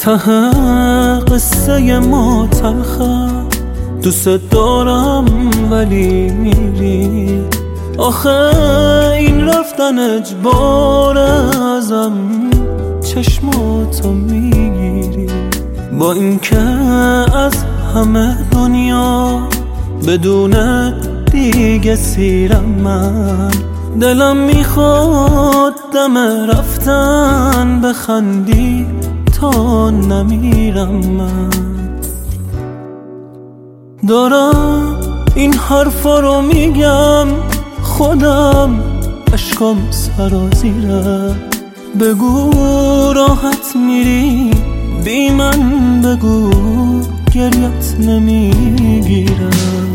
ته قصه ما تلخه، دوست دارم ولی میری. آخه این رفتن اجبار، ازم چشماتو میگیری. با اینکه از همه دنیا بدون دیگه سیرم من، دلم میخواد دم رفتن بخندی تا نمیرم. من دارم این حرفا رو میگم، خودم اشکام سرازیره. بگو راحت میری بی من، بگو گریت نمیگیره.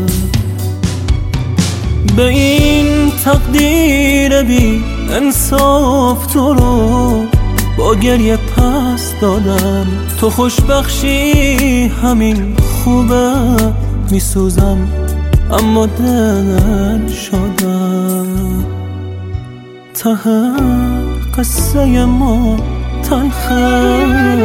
به این تقدیر بی انصاف تو رو با گریه پس دادم. تو خوشبخشی همین خوبه، میسوزم اما دل شدم. ته قصه ما تلخه.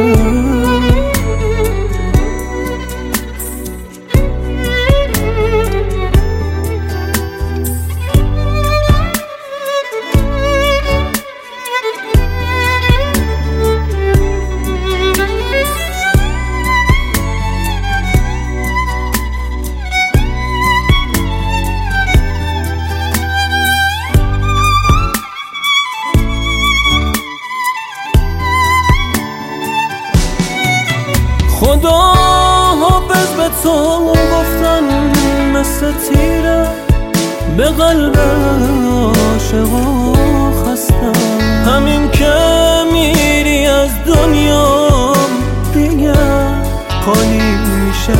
خدا حافظ به تو گفتن، مثل تیره به قلب عاشقا خستم. همین که میری از دنیا دیگه خالی میشه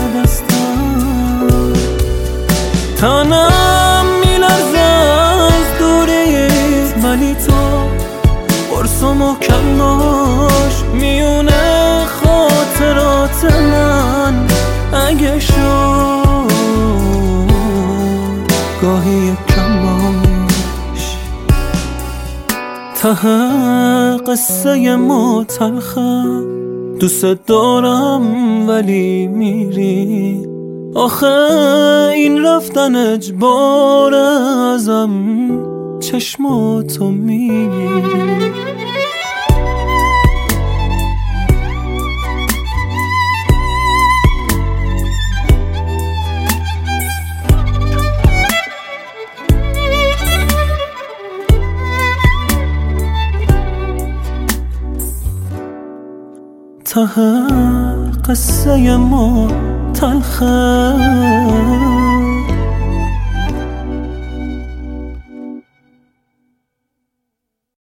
دستم. تنم میلرزه از دوریت، ولی تو قرص و محکم باش. میونه خاطرات من اگه شد گاهی کم باش. ته قصه ما تلخه، دوست دارم ولی میری. آخه این رفتن اجبار، ازم چشماتو میگیری. ته قصه ما تلخه.